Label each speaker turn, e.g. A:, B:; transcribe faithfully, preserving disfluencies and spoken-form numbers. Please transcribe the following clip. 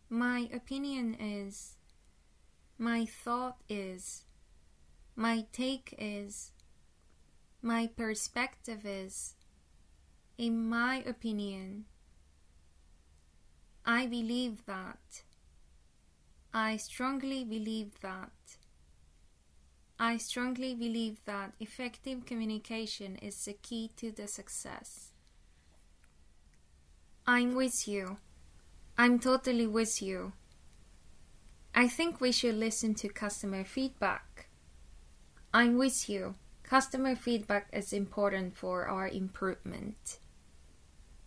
A: My opinion is, my thought is, my take is, my perspective is, in my opinion, I believe that, I strongly believe that, I strongly believe that effective communication is the key to the success. I'm with you. I'm totally with you. I think we should listen to customer feedback. I'm with you. Customer feedback is important for our improvement.